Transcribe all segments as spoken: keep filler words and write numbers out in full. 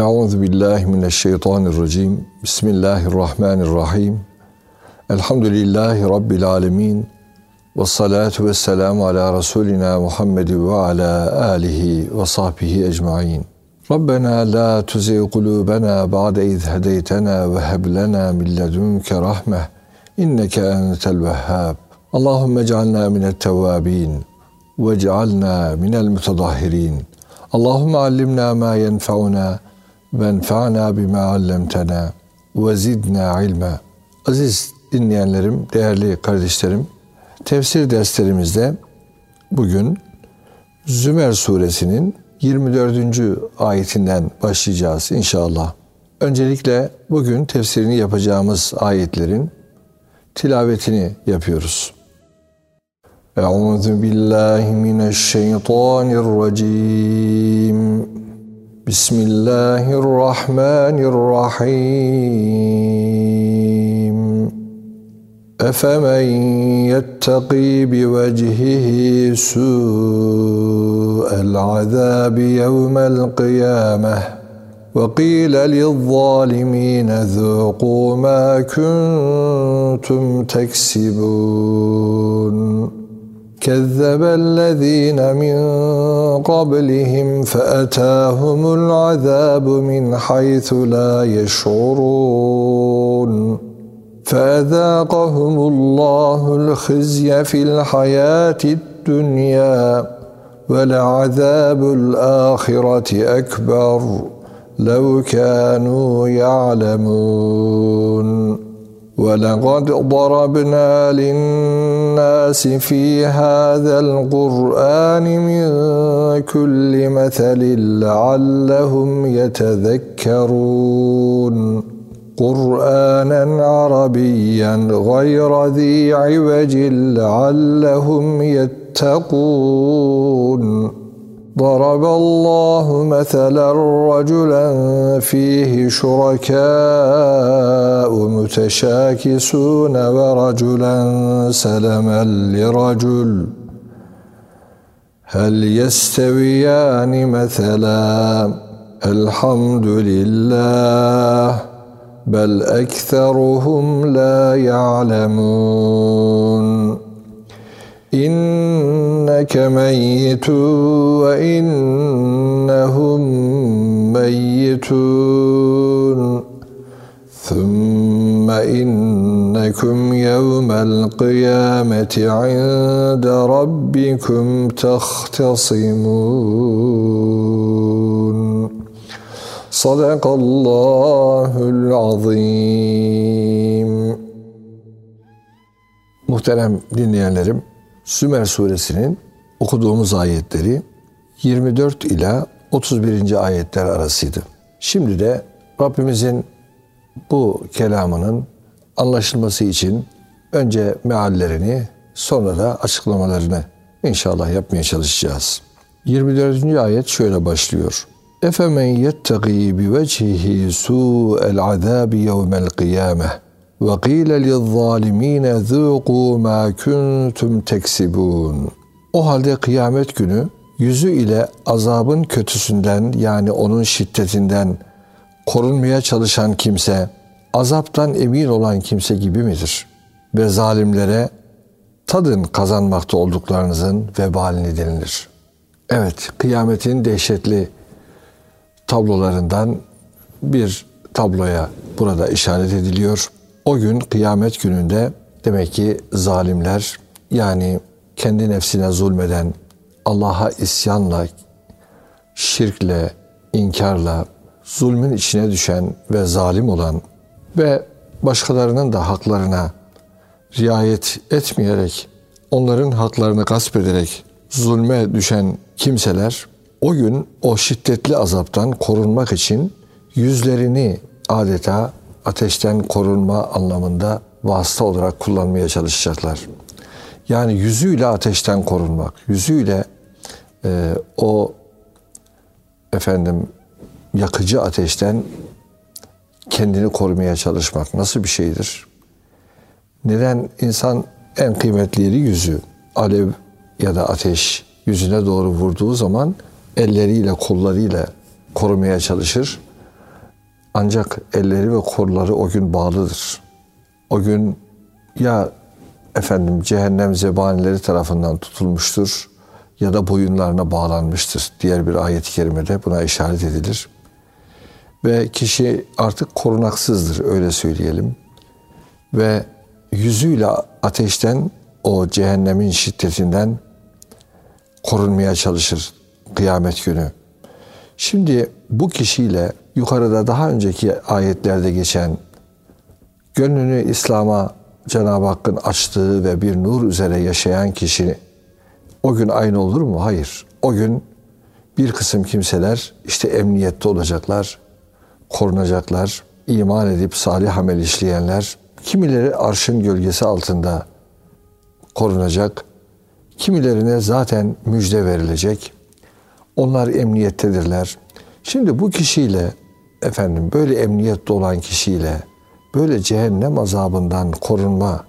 Euzu billahi mineşşeytanirracim. Bismillahirrahmanirrahim. Elhamdülillahi rabbil alamin. Ves salatu vesselamu ala rasulina Muhammed ve ala alihi ve sahbihi ecmaîn. Rabbena la tuzigh kulubana ba'de iz hedeytena ve heb lena min ledunke rahmeh inneke entel vehhab. Allahumme ec'alna mine't-tevvabin ve'c'alna minel mutadahhirin. Allahumme allimna ma yenfa'una venfa'na bima allamtana ve zidna ilma. Aziz dinleyenlerim, değerli kardeşlerim, tefsir derslerimizde bugün Zümer suresinin yirmi dördüncü ayetinden başlayacağız inşallah. Öncelikle bugün tefsirini yapacağımız ayetlerin tilavetini yapıyoruz. Euzu billahi mineşşeytanirracim. Bismillahirrahmanirrahim. Efemen yettaqi bivecihihi su'el azabi yevmel kıyameh ve qîle lizzâlimîne zûqû mâ kuntum teksibûn. Kezzebellezîne min qablihim feetâhumul azâbu min haythu lâ yeş'urûn. فَأَذَاقَهُمُ اللّٰهُ الْخِزْيَ فِي الْحَيَاةِ الدُّنْيَا وَلَعَذَابُ الْآخِرَةِ أَكْبَرُ لَوْ كَانُوا يَعْلَمُونَ وَلَقَدْ ضَرَبْنَا لِلنَّاسِ فِي هَذَا الْقُرْآنِ مِنْ كُلِّ مَثَلٍ لَعَلَّهُمْ يَتَذَكَّرُونَ قُرْآنًا عَرَبِيًّا غَيْرَ ذِي عِوَجٍ لَعَلَّهُمْ يَتَّقُونَ ضَرَبَ اللَّهُ مَثَلًا رَجُلًا فِيهِ شُرَكَاءُ مُتَشَاكِسُونَ وَرَجُلًا سَلَمًا لِرَجُلٍ هَلْ يَسْتَوِيَانِ مَثَلًا الْحَمْدُ لِلَّهِ bel ekseruhum la ya'lemun. İnneke meyyitun ve innehum meyyitun. Thumma innekum yevmel kıyameti inde rabbikum tahtasimun. Sadakallahul azim. Muhterem dinleyenlerim, Zümer suresinin okuduğumuz ayetleri yirmi dört ila otuz birinci ayetler arasıydı. Şimdi de Rabbimizin bu kelamının anlaşılması için önce meallerini, sonra da açıklamalarını inşallah yapmaya çalışacağız. yirmi dördüncü ayet şöyle başlıyor. Efemen yettaqî bivecihi su'el azâbi yevmel kıyâmeh ve qîle lizzâlimîne zûqû mâ kuntum teksibûn. O halde kıyamet günü yüzü ile azabın kötüsünden, yani onun şiddetinden korunmaya çalışan kimse, azaptan emin olan kimse gibi midir? Ve zalimlere tadın kazanmakta olduklarınızın vebalini denilir. Evet, kıyametin dehşetli tablolarından bir tabloya burada işaret ediliyor. O gün, kıyamet gününde demek ki zalimler, yani kendi nefsine zulmeden, Allah'a isyanla, şirkle, inkarla, zulmün içine düşen ve zalim olan ve başkalarının da haklarına riayet etmeyerek, onların haklarını gasp ederek zulme düşen kimseler, o gün o şiddetli azaptan korunmak için yüzlerini adeta ateşten korunma anlamında vasıta olarak kullanmaya çalışacaklar. Yani yüzüyle ateşten korunmak, yüzüyle e, o efendim yakıcı ateşten kendini korumaya çalışmak nasıl bir şeydir? Neden insan en kıymetli yeri yüzü? Alev ya da ateş yüzüne doğru vurduğu zaman elleriyle, kollarıyla korumaya çalışır. Ancak elleri ve kolları o gün bağlıdır. O gün ya efendim cehennem zebanileri tarafından tutulmuştur ya da boyunlarına bağlanmıştır. Diğer bir ayet-i kerimede buna işaret edilir. Ve kişi artık korunaksızdır, öyle söyleyelim. Ve yüzüyle ateşten, o cehennemin şiddetinden korunmaya çalışır kıyamet günü. Şimdi bu kişiyle yukarıda daha önceki ayetlerde geçen gönlünü İslam'a Cenab-ı Hakk'ın açtığı ve bir nur üzere yaşayan kişi o gün aynı olur mu? Hayır. O gün bir kısım kimseler işte emniyette olacaklar, korunacaklar, iman edip salih amel işleyenler, kimileri arşın gölgesi altında korunacak, kimilerine zaten müjde verilecek. Onlar emniyettedirler. Şimdi bu kişiyle, efendim böyle emniyette olan kişiyle böyle cehennem azabından korunma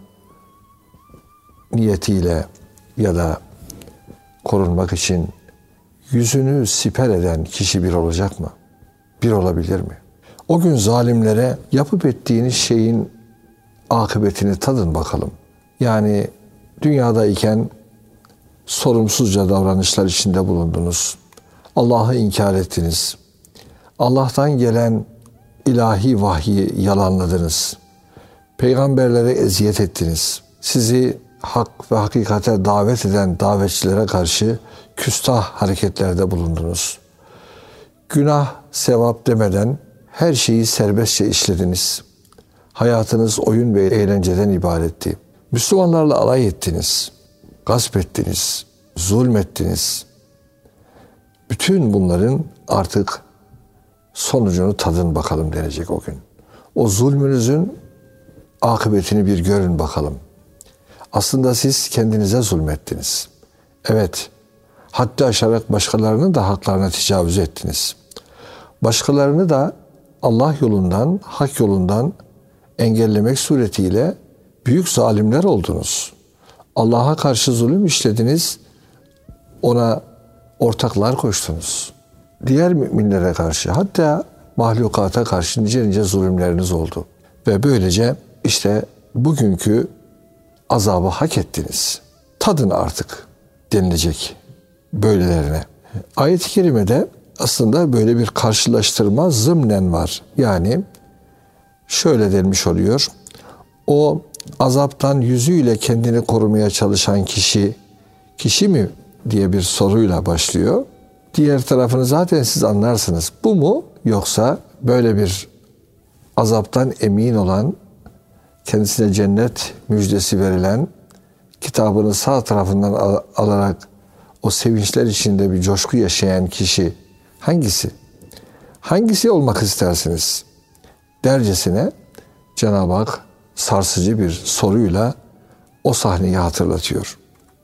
niyetiyle ya da korunmak için yüzünü siper eden kişi bir olacak mı? Bir olabilir mi? O gün zalimlere yapıp ettiğiniz şeyin akıbetini tadın bakalım. Yani dünyadayken sorumsuzca davranışlar içinde bulundunuz. Allah'ı inkar ettiniz. Allah'tan gelen ilahi vahyi yalanladınız. Peygamberlere eziyet ettiniz. Sizi hak ve hakikate davet eden davetçilere karşı küstah hareketlerde bulundunuz. Günah, sevap demeden her şeyi serbestçe işlediniz. Hayatınız oyun ve eğlenceden ibaretti. Müslümanlarla alay ettiniz. Gasp ettiniz. Zulmettiniz. Bütün bunların artık sonucunu tadın bakalım denecek o gün. O zulmünüzün akıbetini bir görün bakalım. Aslında siz kendinize zulmettiniz. Evet, haddi aşarak başkalarının da haklarına tecavüz ettiniz. Başkalarını da Allah yolundan, hak yolundan engellemek suretiyle büyük zalimler oldunuz. Allah'a karşı zulüm işlediniz, ona ortaklar koştunuz. Diğer müminlere karşı, hatta mahlukata karşı nice nice zulümleriniz oldu. Ve böylece işte bugünkü azabı hak ettiniz. Tadın artık denilecek böylelerine. Ayet-i kerimede aslında böyle bir karşılaştırma zımnen var. Yani şöyle denmiş oluyor. O azaptan yüzüyle kendini korumaya çalışan kişi, kişi mi diye bir soruyla başlıyor. Diğer tarafını zaten siz anlarsınız. Bu mu, yoksa böyle bir azaptan emin olan, kendisine cennet müjdesi verilen, kitabını sağ tarafından al- alarak o sevinçler içinde bir coşku yaşayan kişi hangisi? Hangisi olmak istersiniz? Dercesine Cenab-ı Hak sarsıcı bir soruyla o sahneyi hatırlatıyor.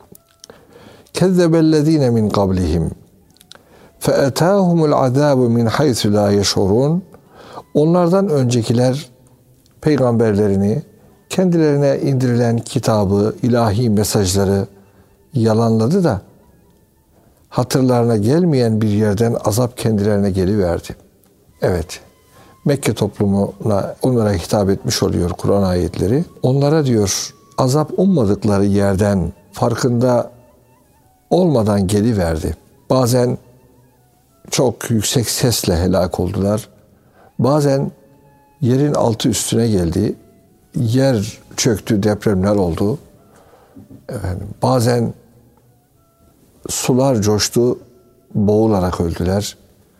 Kezzebellezine min qablihim fe'etâhumul azâbu min haythu lâ yeş'urûn. Onlardan öncekiler peygamberlerini, kendilerine indirilen kitabı, ilahi mesajları yalanladı da hatırlarına gelmeyen bir yerden azap kendilerine geliverdi. Evet, Mekke toplumuna onlara hitap etmiş oluyor Kur'an ayetleri. Onlara diyor azap ummadıkları yerden farkında olmadan geliverdi. Bazen çok yüksek sesle helak oldular. Bazen yerin altı üstüne geldi. Yer çöktü, depremler oldu. Efendim, bazen sular coştu, boğularak öldüler.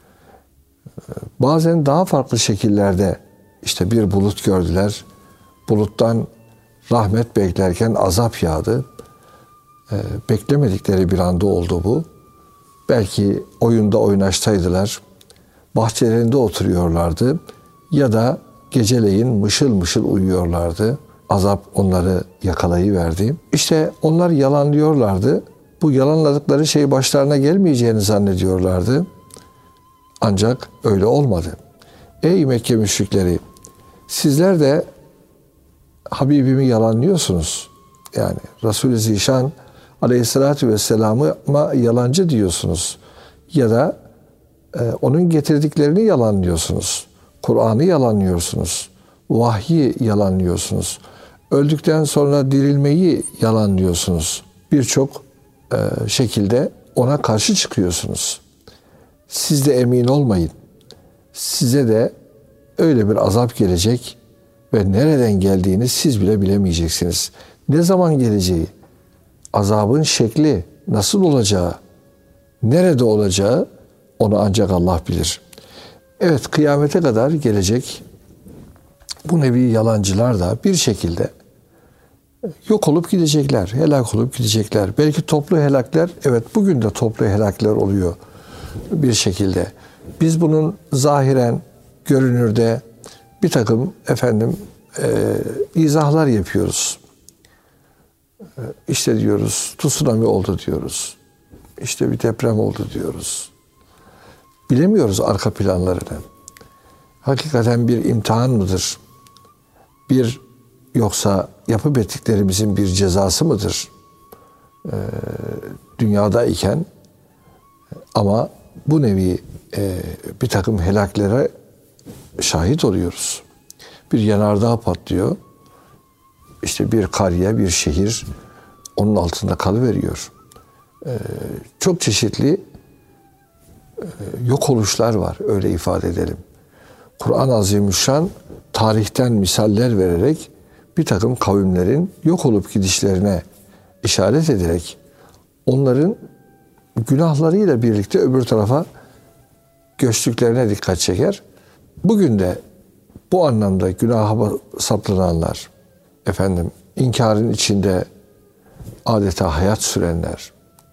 Bazen daha farklı şekillerde işte bir bulut gördüler. Buluttan rahmet beklerken azap yağdı. Ee, beklemedikleri bir anda oldu bu. Belki oyunda oynaştaydılar. Bahçelerinde oturuyorlardı. Ya da geceleyin mışıl mışıl uyuyorlardı. Azap onları yakalayıverdi. İşte onlar yalanlıyorlardı. Bu yalanladıkları şey başlarına gelmeyeceğini zannediyorlardı. Ancak öyle olmadı. Ey Mekke müşrikleri, sizler de Habibimi yalanlıyorsunuz. Yani Resul-i Zişan Aleyhisselatü Vesselam'a yalancı diyorsunuz. Ya da e, onun getirdiklerini yalanlıyorsunuz. Kur'an'ı yalanlıyorsunuz. Vahyi yalanlıyorsunuz. Öldükten sonra dirilmeyi yalanlıyorsunuz. Birçok e, şekilde ona karşı çıkıyorsunuz. Siz de emin olmayın. Size de öyle bir azap gelecek ve nereden geldiğini siz bile bilemeyeceksiniz. Ne zaman geleceği, azabın şekli, nasıl olacağı, nerede olacağı onu ancak Allah bilir. Evet, kıyamete kadar gelecek bu nevi yalancılar da bir şekilde yok olup gidecekler, helak olup gidecekler. Belki toplu helakler, evet bugün de toplu helakler oluyor bir şekilde. Biz bunun zahiren, görünürde bir takım efendim e, izahlar yapıyoruz. E, işte diyoruz, tsunami oldu diyoruz. İşte bir deprem oldu diyoruz. Bilemiyoruz arka planlarını. Hakikaten bir imtihan mıdır? Bir yoksa yapıp ettiklerimizin bir cezası mıdır? Ee, dünyadayken ama bu nevi e, bir takım helaklere şahit oluyoruz. Bir yanardağ patlıyor. İşte bir kariye, bir şehir onun altında kalıveriyor. Ee, çok çeşitli e, yok oluşlar var, öyle ifade edelim. Kur'an-ı Azimüşşan tarihten misaller vererek bir takım kavimlerin yok olup gidişlerine işaret ederek onların günahlarıyla birlikte öbür tarafa göçtüklerine dikkat çeker. Bugün de bu anlamda günaha saplananlar, efendim inkarın içinde adeta hayat sürenler,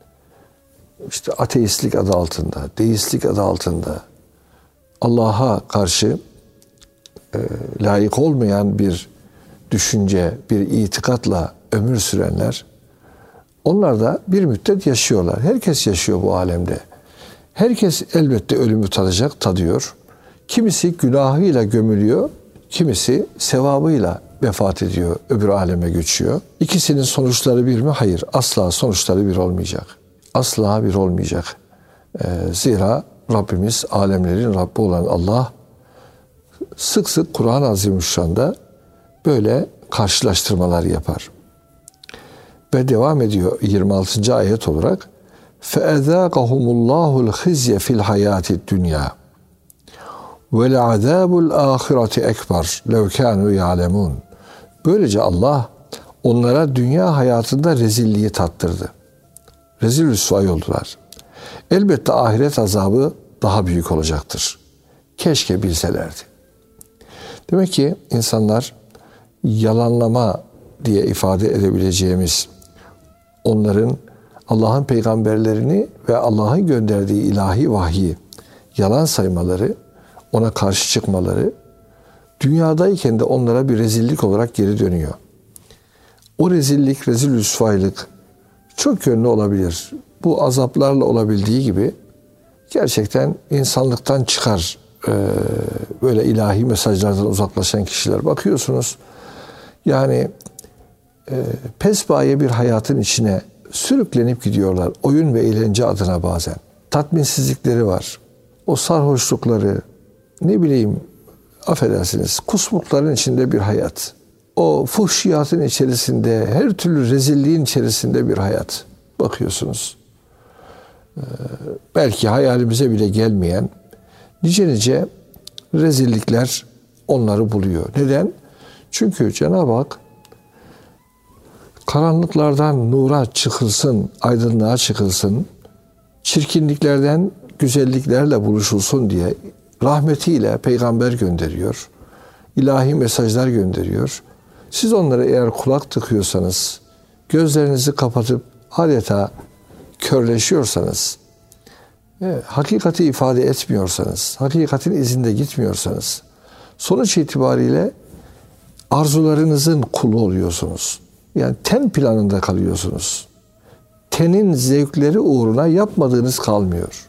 işte ateistlik adı altında, deistlik adı altında Allah'a karşı e, layık olmayan bir düşünce, bir itikatla ömür sürenler, onlar da bir müddet yaşıyorlar. Herkes yaşıyor bu alemde. Herkes elbette ölümü tadacak, tadıyor. Kimisi günahıyla gömülüyor, kimisi sevabıyla vefat ediyor, öbür aleme göçüyor. İkisinin sonuçları bir mi? Hayır, asla sonuçları bir olmayacak. Asla bir olmayacak. Ee, zira Rabbimiz, alemlerin Rabbi olan Allah, sık sık Kur'an-ı Azimüşşan'da böyle karşılaştırmalar yapar. Ve devam ediyor yirmi altıncı ayet olarak فَاَذَاقَهُمُ اللّٰهُ الْخِزْيَ فِي الْحَيَاةِ الدُّنْيَا وَلَعَذَابُ الْآخِرَةِ اَكْبَرْ لَوْ كَانُوا يَعْلَمُونَ. Böylece Allah onlara dünya hayatında rezilliği tattırdı. Rezil rüsvay oldular. Elbette ahiret azabı daha büyük olacaktır. Keşke bilselerdi. Demek ki insanlar yalanlama diye ifade edebileceğimiz, onların Allah'ın peygamberlerini ve Allah'ın gönderdiği ilahi vahyi yalan saymaları, ona karşı çıkmaları, dünyadayken de onlara bir rezillik olarak geri dönüyor. O rezillik, rezil rüsvaylık çok yönlü olabilir. Bu azaplarla olabildiği gibi gerçekten insanlıktan çıkar, böyle ilahi mesajlardan uzaklaşan kişiler. Bakıyorsunuz yani pespaye bir hayatın içine sürüklenip gidiyorlar. Oyun ve eğlence adına bazen. Tatminsizlikleri var. O sarhoşlukları, ne bileyim, affedersiniz, kusmukların içinde bir hayat. O fuhşiyatın içerisinde, her türlü rezilliğin içerisinde bir hayat. Bakıyorsunuz. Ee, belki hayalimize bile gelmeyen nice nice rezillikler onları buluyor. Neden? Çünkü Cenab-ı Hak karanlıklardan nura çıkılsın, aydınlığa çıkılsın, çirkinliklerden güzelliklerle buluşulsun diye rahmetiyle peygamber gönderiyor. İlahi mesajlar gönderiyor. Siz onlara eğer kulak tıkıyorsanız, gözlerinizi kapatıp adeta körleşiyorsanız, e, hakikati ifade etmiyorsanız, hakikatin izinde gitmiyorsanız, sonuç itibariyle arzularınızın kulu oluyorsunuz. Yani ten planında kalıyorsunuz. Tenin zevkleri uğruna yapmadığınız kalmıyor.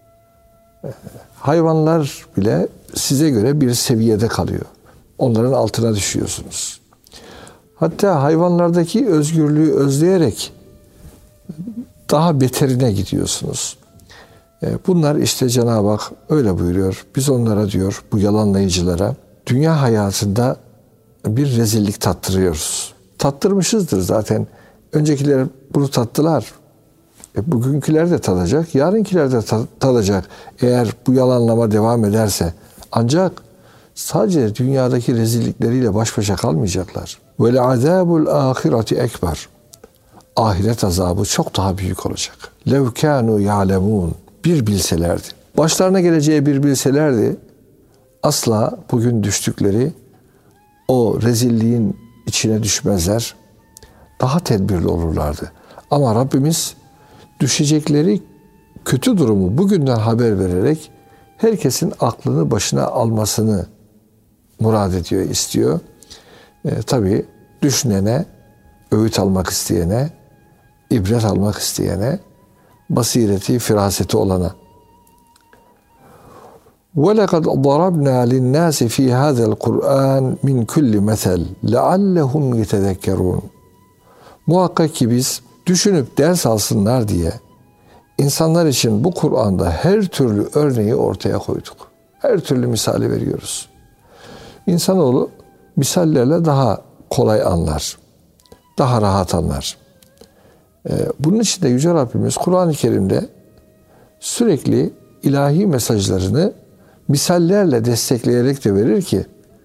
Hayvanlar bile size göre bir seviyede kalıyor. Onların altına düşüyorsunuz. Hatta hayvanlardaki özgürlüğü özleyerek daha beterine gidiyorsunuz. Bunlar işte Cenab-ı Hak öyle buyuruyor. Biz onlara diyor, bu yalanlayıcılara dünya hayatında bir rezillik tattırıyoruz. Tattırmışızdır zaten. Öncekiler bunu tattılar. E bugünküler de tadacak, yarınkiler de tadacak. Eğer bu yalanlama devam ederse. Ancak sadece dünyadaki rezillikleriyle baş başa kalmayacaklar. Ve azabul ahireti ekber. Ahiret azabı çok daha büyük olacak. Lev kânû ya'lemûn. Bir bilselerdi. Başlarına geleceği bir bilselerdi, asla bugün düştükleri o rezilliğin içine düşmezler. Daha tedbirli olurlardı. Ama Rabbimiz düşecekleri kötü durumu bugünden haber vererek herkesin aklını başına almasını murad ediyor, istiyor. E, tabii düşünene, öğüt almak isteyene, ibret almak isteyene, basireti, firaseti olana. وَلَقَدْ ضَرَبْنَا لِلنَّاسِ فِي هَذَا الْقُرْآنِ مِنْ كُلِّ مَثَلٍ لَعَلَّهُمْ يَتَذَكَّرُونَ. Muhakkak ki biz düşünüp ders alsınlar diye insanlar için bu Kur'an'da her türlü örneği ortaya koyduk. Her türlü misali veriyoruz. İnsanoğlu misallerle daha kolay anlar, daha rahat anlar. Bunun için de Yüce Rabbimiz Kur'an-ı Kerim'de sürekli ilahi mesajlarını misallerle destekleyerek de verir ki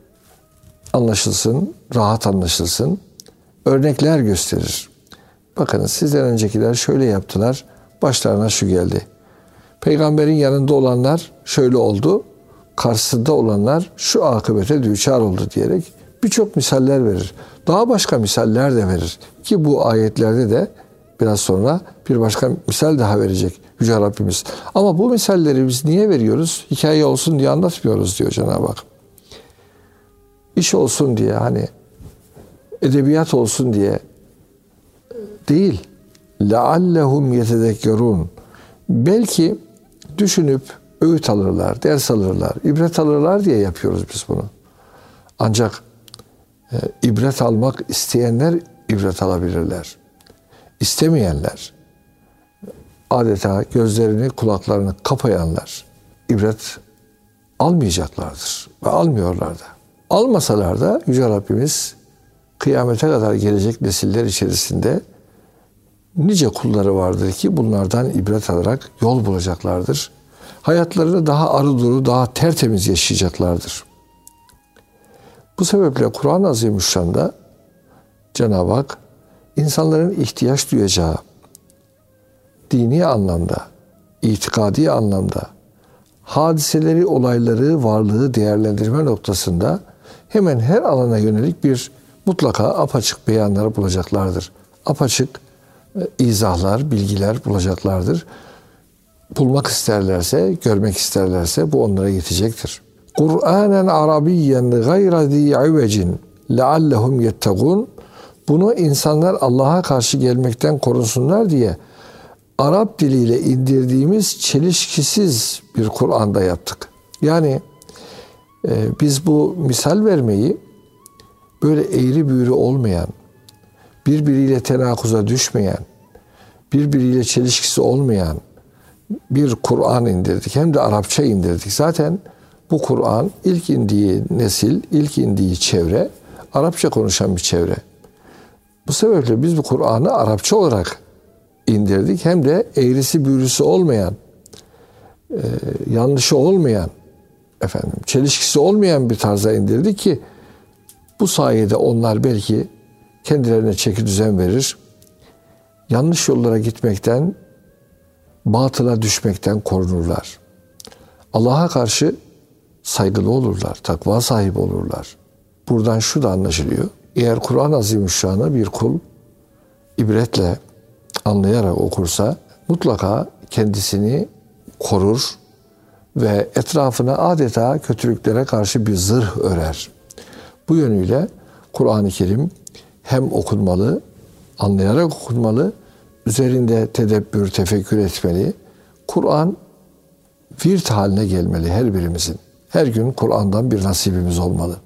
anlaşılsın, rahat anlaşılsın, örnekler gösterir. Bakın sizden öncekiler şöyle yaptılar, başlarına şu geldi. Peygamberin yanında olanlar şöyle oldu, karşısında olanlar şu akıbete düçar oldu diyerek birçok misaller verir. Daha başka misaller de verir. Ki bu ayetlerde de biraz sonra bir başka misal daha verecek Yüce Rabbimiz. Ama bu misalleri biz niye veriyoruz? Hikaye olsun diye anlatmıyoruz diyor Cenab-ı Hak. İş olsun diye, hani edebiyat olsun diye değil. لَعَلَّهُمْ يَتَذَكَّرُونَ. Belki düşünüp öğüt alırlar, ders alırlar, ibret alırlar diye yapıyoruz biz bunu. Ancak e, ibret almak isteyenler ibret alabilirler. İstemeyenler, adeta gözlerini, kulaklarını kapayanlar ibret almayacaklardır ve almıyorlar da. Almasalar da Yüce Rabbimiz kıyamete kadar gelecek nesiller içerisinde nice kulları vardır ki bunlardan ibret alarak yol bulacaklardır. Hayatlarını daha arı duru, daha tertemiz yaşayacaklardır. Bu sebeple Kur'an-ı Azimüşşan'da Cenab-ı Hak insanların ihtiyaç duyacağı dini anlamda, itikadi anlamda hadiseleri, olayları, varlığı değerlendirme noktasında hemen her alana yönelik bir mutlaka apaçık beyanları bulacaklardır. Apaçık izahlar, bilgiler bulacaklardır. Bulmak isterlerse, görmek isterlerse bu onlara yetecektir. Kur'anen Arabiyyen gayra zi ivecin leallehum yettegûn. Bunu insanlar Allah'a karşı gelmekten korunsunlar diye Arap diliyle indirdiğimiz çelişkisiz bir Kur'an'da yaptık. Yani e, biz bu misal vermeyi böyle eğri büğrü olmayan, birbiriyle tenakuza düşmeyen, birbiriyle çelişkisi olmayan bir Kur'an indirdik. Hem de Arapça indirdik. Zaten bu Kur'an ilk indiği nesil, ilk indiği çevre Arapça konuşan bir çevre. Bu sebeple biz bu Kur'an'ı Arapça olarak indirdik. Hem de eğrisi büğrüsü olmayan, e, yanlışı olmayan, efendim, çelişkisi olmayan bir tarza indirdik ki bu sayede onlar belki kendilerine çeki düzen verir. Yanlış yollara gitmekten, batıla düşmekten korunurlar. Allah'a karşı saygılı olurlar, takva sahibi olurlar. Buradan şu da anlaşılıyor. Eğer Kur'an-ı Azimüşşan'ı bir kul ibretle anlayarak okursa mutlaka kendisini korur ve etrafına adeta kötülüklere karşı bir zırh örer. Bu yönüyle Kur'an-ı Kerim hem okunmalı, anlayarak okunmalı, üzerinde tedebbür, tefekkür etmeli. Kur'an virt haline gelmeli her birimizin. Her gün Kur'an'dan bir nasibimiz olmalı.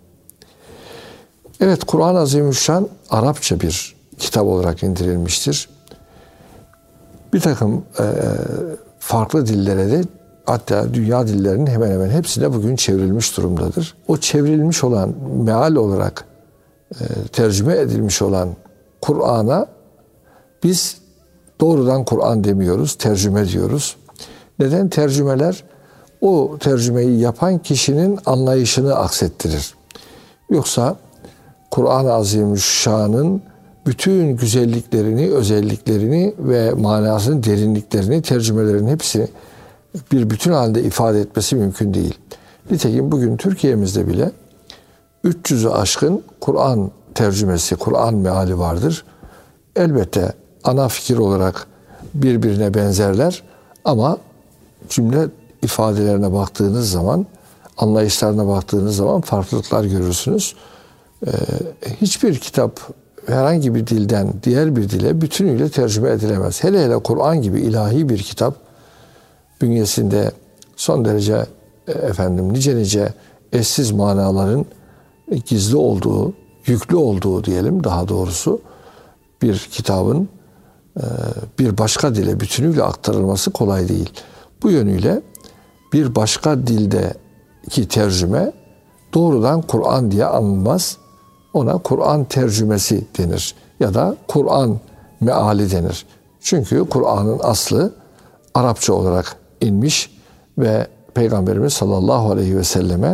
Evet, Kur'an-ı Azimüşşan Arapça bir kitap olarak indirilmiştir. Bir takım e, farklı dillere de, hatta dünya dillerinin hemen hemen hepsine bugün çevrilmiş durumdadır. O çevrilmiş olan, meal olarak e, tercüme edilmiş olan Kur'an'a biz doğrudan Kur'an demiyoruz, tercüme diyoruz. Neden? Tercümeler o tercümeyi yapan kişinin anlayışını aksettirir. Yoksa Kur'an-ı Azimüşşan'ın bütün güzelliklerini, özelliklerini ve manasının derinliklerini, tercümelerin hepsi bir bütün halinde ifade etmesi mümkün değil. Nitekim bugün Türkiye'mizde bile üç yüzü aşkın Kur'an tercümesi, Kur'an meali vardır. Elbette ana fikir olarak birbirine benzerler ama cümle ifadelerine baktığınız zaman, anlayışlarına baktığınız zaman farklılıklar görürsünüz. Ee, hiçbir kitap herhangi bir dilden diğer bir dile bütünüyle tercüme edilemez. Hele hele Kur'an gibi ilahi bir kitap bünyesinde son derece efendim nice nice eşsiz manaların gizli olduğu, yüklü olduğu diyelim daha doğrusu bir kitabın bir başka dile bütünüyle aktarılması kolay değil. Bu yönüyle bir başka dildeki tercüme doğrudan Kur'an diye anılmaz. Ona Kur'an tercümesi denir ya da Kur'an meali denir. Çünkü Kur'an'ın aslı Arapça olarak inmiş ve Peygamberimiz sallallahu aleyhi ve selleme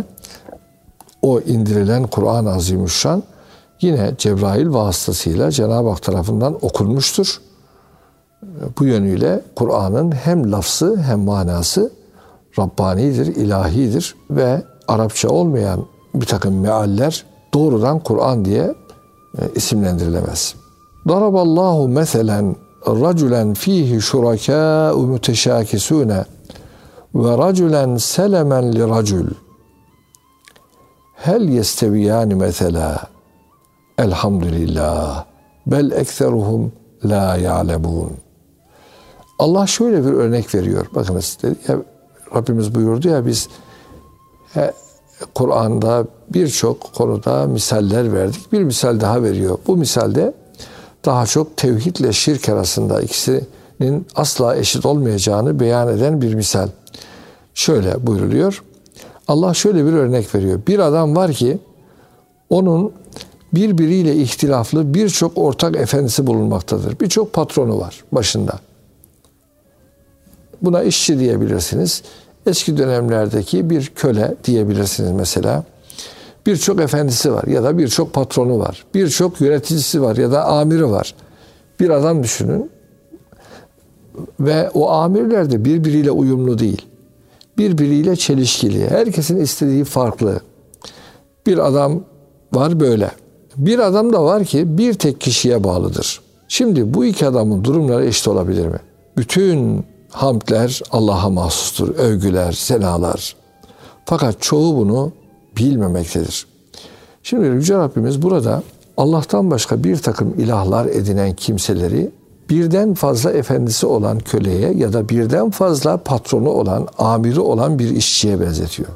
o indirilen Kur'an-ı Azimüşşan yine Cebrail vasıtasıyla Cenab-ı Hak tarafından okunmuştur. Bu yönüyle Kur'an'ın hem lafzı hem manası Rabbanidir, ilahidir ve Arapça olmayan bir takım mealler doğrudan Kur'an diye isimlendirilemez. Daraballahu meselen raculen fihi şurakâ'u müteşâkisûne ve raculen selemen li racul hel yesteviyâni mesela elhamdülillah bel ekseruhum la ya'lemûn. Allah şöyle bir örnek veriyor. Bakınız ya, Rabbimiz buyurdu ya biz Kur'an'da birçok konuda misaller verdik. Bir misal daha veriyor. Bu misalde daha çok tevhidle şirk arasında ikisinin asla eşit olmayacağını beyan eden bir misal. Şöyle buyruluyor. Allah şöyle bir örnek veriyor. Bir adam var ki onun birbiriyle ihtilaflı birçok ortak efendisi bulunmaktadır. Birçok patronu var başında. Buna işçi diyebilirsiniz. Eski dönemlerdeki bir köle diyebilirsiniz mesela. Birçok efendisi var ya da birçok patronu var. Birçok yöneticisi var ya da amiri var. Bir adam düşünün ve o amirler de birbiriyle uyumlu değil. Birbiriyle çelişkili. Herkesin istediği farklı. Bir adam var böyle. Bir adam da var ki bir tek kişiye bağlıdır. Şimdi bu iki adamın durumları eşit olabilir mi? Bütün hamdler Allah'a mahsustur. Övgüler, senalar. Fakat çoğu bunu bilmemektedir. Şimdi Yüce Rabbimiz burada Allah'tan başka bir takım ilahlar edinen kimseleri birden fazla efendisi olan köleye ya da birden fazla patronu olan, amiri olan bir işçiye benzetiyor.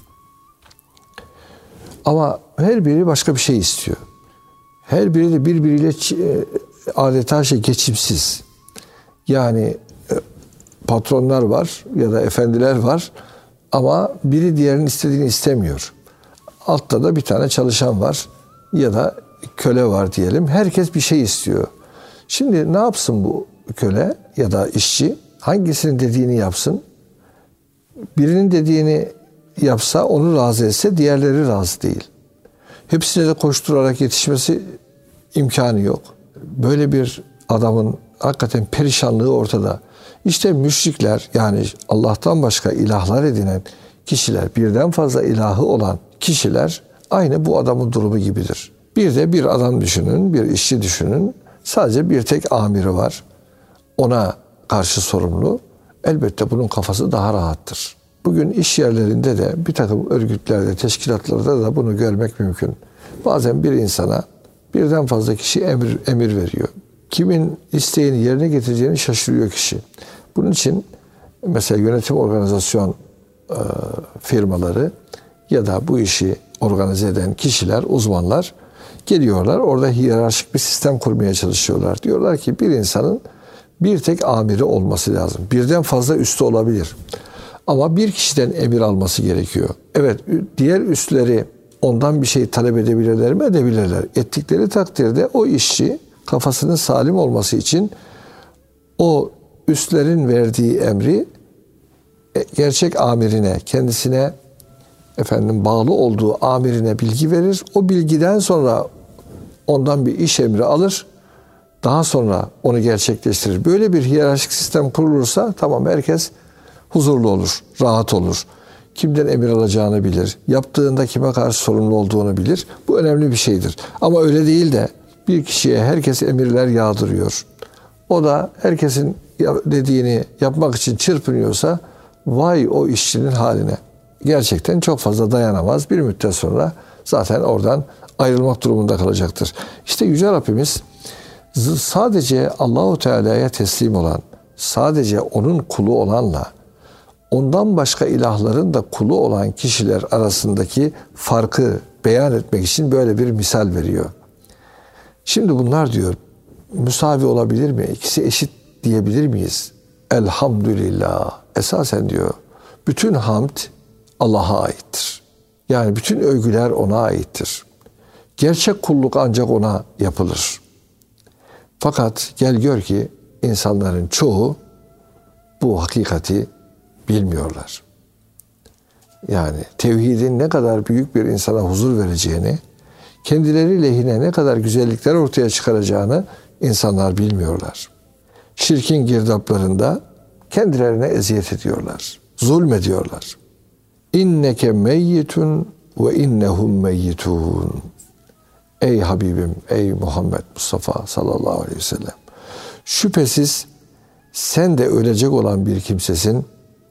Ama her biri başka bir şey istiyor. Her biri de birbiriyle adeta şey geçimsiz. Yani patronlar var ya da efendiler var ama biri diğerinin istediğini istemiyor. Altta da bir tane çalışan var ya da köle var diyelim. Herkes bir şey istiyor. Şimdi ne yapsın bu köle ya da işçi? Hangisinin dediğini yapsın? Birinin dediğini yapsa, onu razı etse diğerleri razı değil. Hepsine de koşturarak yetişmesi imkanı yok. Böyle bir adamın hakikaten perişanlığı ortada. İşte müşrikler, yani Allah'tan başka ilahlar edinen kişiler, birden fazla ilahı olan kişiler aynı bu adamın durumu gibidir. Bir de bir adam düşünün, bir işçi düşünün. Sadece bir tek amiri var. Ona karşı sorumlu. Elbette bunun kafası daha rahattır. Bugün iş yerlerinde de bir takım örgütlerde, teşkilatlarda da bunu görmek mümkün. Bazen bir insana birden fazla kişi emir, emir veriyor. Kimin isteğini yerine getireceğini şaşırıyor kişi. Bunun için mesela yönetim organizasyon e, firmaları ya da bu işi organize eden kişiler, uzmanlar geliyorlar. Orada hiyerarşik bir sistem kurmaya çalışıyorlar. Diyorlar ki bir insanın bir tek amiri olması lazım. Birden fazla üstü olabilir. Ama bir kişiden emir alması gerekiyor. Evet, diğer üstleri ondan bir şey talep edebilirler mi? Edebilirler. Ettikleri takdirde o işçi kafasının salim olması için o üstlerin verdiği emri gerçek amirine, kendisine efendim bağlı olduğu amirine bilgi verir. O bilgiden sonra ondan bir iş emri alır. Daha sonra onu gerçekleştirir. Böyle bir hiyerarşik sistem kurulursa tamam, herkes huzurlu olur, rahat olur. Kimden emir alacağını bilir. Yaptığında kime karşı sorumlu olduğunu bilir. Bu önemli bir şeydir. Ama öyle değil de bir kişiye herkes emirler yağdırıyor. O da herkesin dediğini yapmak için çırpınıyorsa vay o işçinin haline. Gerçekten çok fazla dayanamaz. Bir müddet sonra zaten oradan ayrılmak durumunda kalacaktır. İşte Yüce Rabbimiz sadece Allahu Teala'ya teslim olan, sadece onun kulu olanla ondan başka ilahların da kulu olan kişiler arasındaki farkı beyan etmek için böyle bir misal veriyor. Şimdi bunlar diyor, müsavi olabilir mi? İkisi eşit diyebilir miyiz? Elhamdülillah. Esasen diyor, bütün hamd Allah'a aittir. Yani bütün övgüler ona aittir. Gerçek kulluk ancak ona yapılır. Fakat gel gör ki insanların çoğu bu hakikati bilmiyorlar. Yani tevhidin ne kadar büyük bir insana huzur vereceğini, kendileri lehine ne kadar güzellikler ortaya çıkaracağını insanlar bilmiyorlar. Şirkin girdaplarında kendilerine eziyet ediyorlar, zulmediyorlar. İnneke meyyitun ve innehum meyyitun. Ey Habibim, ey Muhammed Mustafa sallallahu aleyhi ve sellem. Şüphesiz sen de ölecek olan bir kimsesin,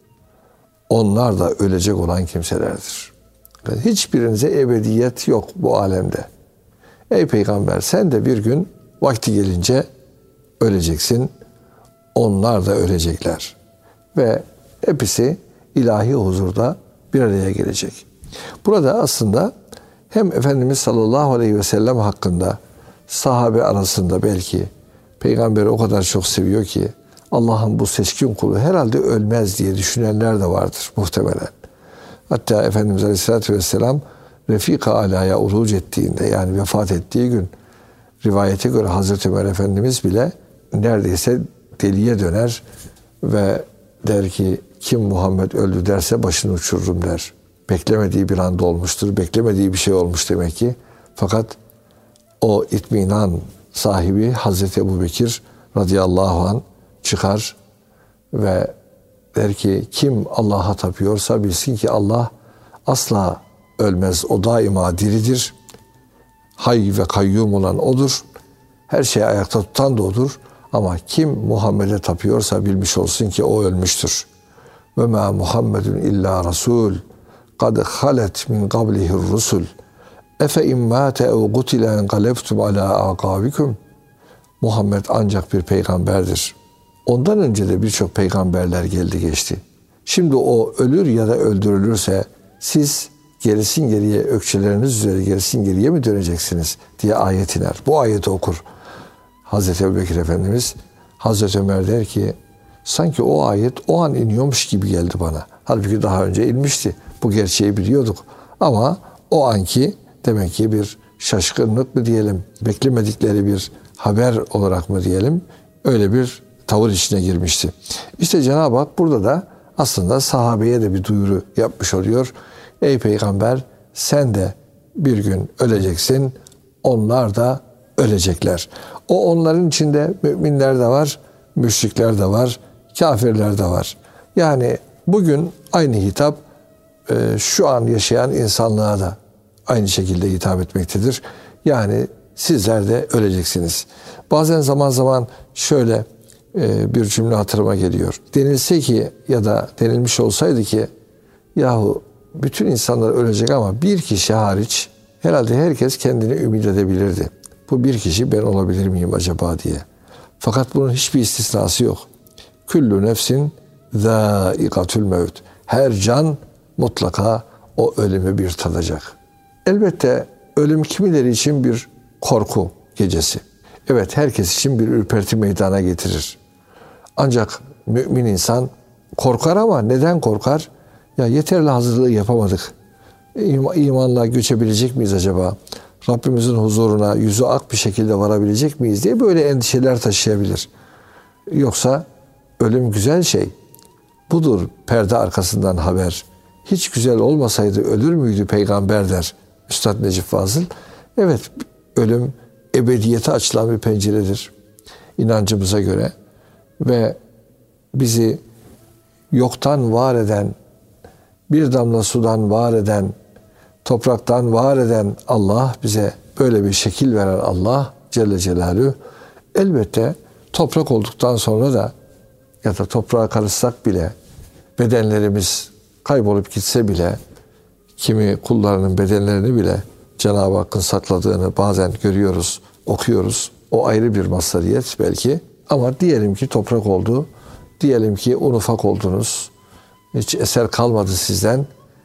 onlar da ölecek olan kimselerdir. Hiçbirinize ebediyet yok bu alemde. Ey Peygamber, sen de bir gün vakti gelince öleceksin, onlar da ölecekler. Ve hepsi ilahi huzurda bir araya gelecek. Burada aslında hem Efendimiz sallallahu aleyhi ve sellem hakkında sahabe arasında belki Peygamberi o kadar çok seviyor ki Allah'ın bu seçkin kulu herhalde ölmez diye düşünenler de vardır muhtemelen. Hatta Efendimiz aleyhissalatü vesselam Refika Ala'ya uruc ettiğinde, yani vefat ettiği gün, rivayete göre Hazreti Ömer Efendimiz bile neredeyse deliye döner ve der ki kim Muhammed öldü derse başını uçururum der. Beklemediği bir anda olmuştur. Beklemediği bir şey olmuş demek ki. Fakat o itminan sahibi Hazreti Ebubekir radıyallahu anh çıkar ve der ki kim Allah'a tapıyorsa bilsin ki Allah asla ölmez. O daima diridir. Hay ve kayyum olan odur. Her şeyi ayakta tutan da odur. Ama kim Muhammed'e tapıyorsa bilmiş olsun ki o ölmüştür. Ve ma Muhammedun illa rasul kad halet min qablihi'r rusul efe immate ev qutile enqalebtum ala aqabikum. Muhammed ancak bir peygamberdir. Ondan önce de birçok peygamberler geldi geçti. Şimdi o ölür ya da öldürülürse siz gerisin geriye, ökçeleriniz üzere gerisin geriye mi döneceksiniz diye ayet iner. Bu ayeti okur Hazreti Ebubekir Efendimiz. Hazreti Ömer der ki sanki o ayet o an iniyormuş gibi geldi bana. Halbuki daha önce inmişti. Bu gerçeği biliyorduk. Ama o anki demek ki bir şaşkınlık mı diyelim, beklemedikleri bir haber olarak mı diyelim, öyle bir tavır içine girmişti. İşte Cenab-ı Hak burada da aslında sahabeye de bir duyuru yapmış oluyor. Ey Peygamber, sen de bir gün öleceksin, onlar da ölecekler. O onların içinde müminler de var, müşrikler de var, kafirler de var. Yani bugün aynı hitap şu an yaşayan insanlığa da aynı şekilde hitap etmektedir. Yani sizler de öleceksiniz. Bazen zaman zaman şöyle bir cümle hatırıma geliyor. Denilse ki ya da denilmiş olsaydı ki yahu bütün insanlar ölecek ama bir kişi hariç herhalde herkes kendini ümit edebilirdi. Bu bir kişi ben olabilir miyim acaba diye. Fakat bunun hiçbir istisnası yok. Küllü nefsin zâikatül mevt. Her can mutlaka o ölümü bir tadacak. Elbette ölüm kimileri için bir korku gecesi. Evet, herkes için bir ürperti meydana getirir. Ancak mümin insan korkar ama neden korkar? Ya yeterli hazırlığı yapamadık. İmanla göçebilecek miyiz acaba? Rabbimizin huzuruna yüzü ak bir şekilde varabilecek miyiz diye böyle endişeler taşıyabilir. Yoksa ölüm güzel şey. Budur perde arkasından haber. Hiç güzel olmasaydı ölür müydü peygamber der Üstad Necip Fazıl. Evet, ölüm ebediyete açılan bir penceredir inancımıza göre ve bizi yoktan var eden, bir damla sudan var eden, topraktan var eden Allah, bize böyle bir şekil veren Allah Celle Celaluhu, elbette toprak olduktan sonra da ya da toprağa karışsak bile, bedenlerimiz kaybolup gitse bile, kimi kullarının bedenlerini bile Cenab-ı Hakk'ın sakladığını bazen görüyoruz, okuyoruz. O ayrı bir mazhariyet belki. Ama diyelim ki toprak oldu, diyelim ki un ufak oldunuz, hiç eser kalmadı sizden.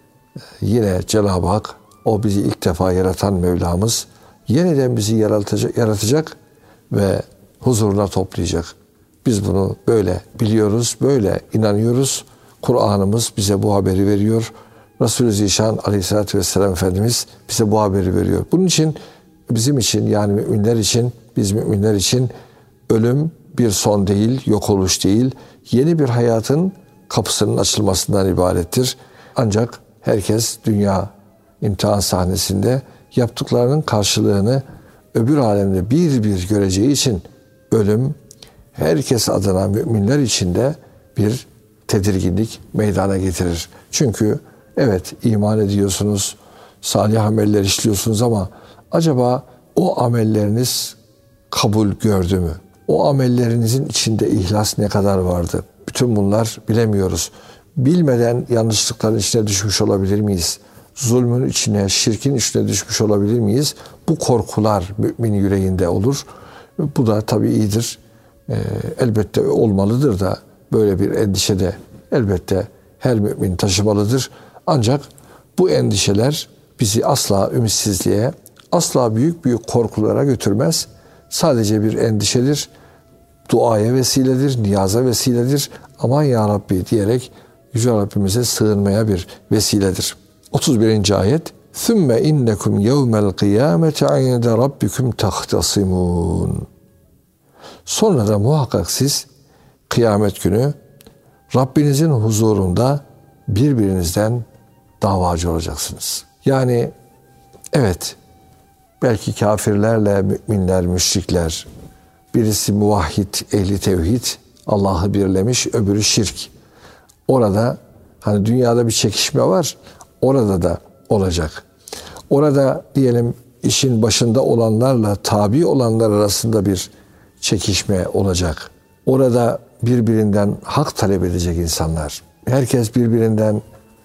Yine Cenab-ı Hak, o bizi ilk defa yaratan Mevlamız, yeniden bizi yaratacak, yaratacak ve huzuruna toplayacak. Biz bunu böyle biliyoruz, böyle inanıyoruz. Kur'an'ımız bize bu haberi veriyor. Resulü Zişan Aleyhisselatü Vesselam Efendimiz bize bu haberi veriyor. Bunun için, bizim için, yani müminler için, biz müminler için ölüm bir son değil, yok oluş değil, yeni bir hayatın kapısının açılmasından ibarettir. Ancak herkes dünya imtihan sahnesinde yaptıklarının karşılığını öbür alemde bir bir göreceği için ölüm herkes adına, müminler için de bir tedirginlik meydana getirir. Çünkü evet, iman ediyorsunuz, salih ameller işliyorsunuz ama acaba o amelleriniz kabul gördü mü? O amellerinizin içinde ihlas ne kadar vardı? Bütün bunlar bilemiyoruz. Bilmeden yanlışlıkların içine düşmüş olabilir miyiz? Zulmün içine, şirkin içine düşmüş olabilir miyiz? Bu korkular mümin yüreğinde olur. Bu da tabii iyidir. Ee, elbette olmalıdır da böyle bir endişe de elbette her mümin taşımalıdır. Ancak bu endişeler bizi asla ümitsizliğe, asla büyük büyük korkulara götürmez. Sadece bir endişedir. Duaya vesiledir, niyaza vesiledir. Aman ya Rabbi diyerek Yüce Rabbimize sığınmaya bir vesiledir. otuz birinci ayet. ثُمَّ اِنَّكُمْ يَوْمَ الْقِيَامَةِ عِنْدَ رَبِّكُمْ تَخْتَصِمُونَ. Sonra da muhakkak siz kıyamet günü Rabbinizin huzurunda birbirinizden davacı olacaksınız. Yani evet, belki kafirlerle müminler, müşrikler, birisi muvahhid, ehli tevhid, Allah'ı birlemiş, öbürü şirk. Orada hani dünyada bir çekişme var, orada da olacak. Orada diyelim işin başında olanlarla tabi olanlar arasında bir çekişme olacak. Orada birbirinden hak talep edecek insanlar. Herkes birbirinden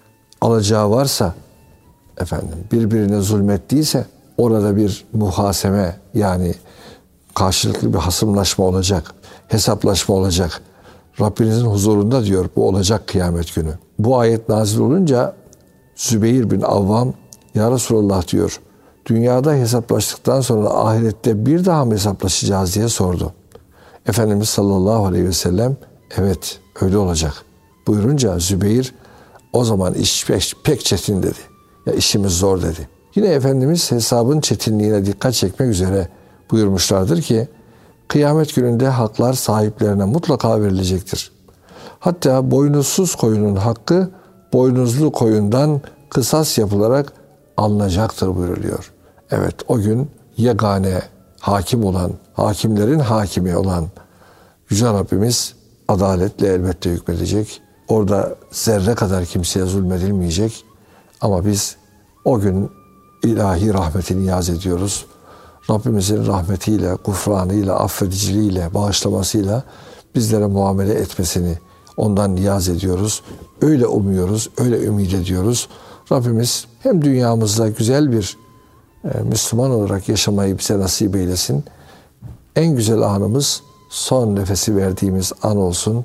alacağı varsa, efendim birbirine zulmettiyse orada bir muhaseme, yani karşılıklı bir hasımlaşma olacak, hesaplaşma olacak. Rabbinizin huzurunda diyor, bu olacak kıyamet günü. Bu ayet nazil olunca Zübeyir bin Avvam, ya Resulallah diyor, dünyada hesaplaştıktan sonra ahirette bir daha mı hesaplaşacağız diye sordu. Efendimiz sallallahu aleyhi ve sellem evet öyle olacak buyurunca Zübeyir, o zaman iş pek, pek çetin dedi. Ya işimiz zor dedi. Yine Efendimiz hesabın çetinliğine dikkat çekmek üzere buyurmuşlardır ki kıyamet gününde haklar sahiplerine mutlaka verilecektir. Hatta boynuzsuz koyunun hakkı boynuzlu koyundan kısas yapılarak alınacaktır buyuruluyor. Evet, o gün yegane hakim olan, hakimlerin hakimi olan Yüce Rabbimiz adaletle elbette hükmedecek. Orada zerre kadar kimseye zulmedilmeyecek. Ama biz o gün ilahi rahmetini niyaz ediyoruz. Rabbimizin rahmetiyle, gufranıyla, affediciliğiyle, bağışlamasıyla bizlere muamele etmesini ondan niyaz ediyoruz. Öyle umuyoruz, öyle ümit ediyoruz. Rabbimiz hem dünyamızda güzel bir e, Müslüman olarak yaşamayı bize nasip eylesin. En güzel anımız son nefesi verdiğimiz an olsun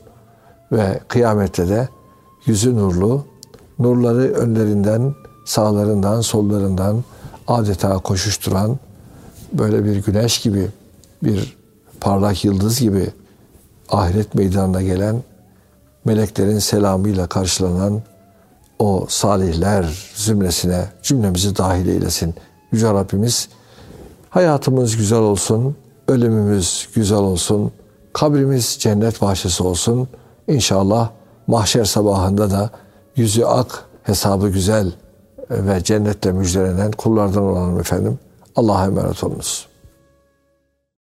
ve kıyamette de yüzü nurlu, nurları önlerinden, sağlarından, sollarından adeta koşuşturan, böyle bir güneş gibi, bir parlak yıldız gibi ahiret meydanına gelen, meleklerin selamıyla karşılanan o salihler zümresine cümlemizi dahil eylesin. Yüce Rabbimiz, hayatımız güzel olsun, ölümümüz güzel olsun, kabrimiz cennet bahçesi olsun. İnşallah mahşer sabahında da yüzü ak, hesabı güzel ve cennetle müjdelenen kullardan olalım efendim. Allah'a emanet olunuz.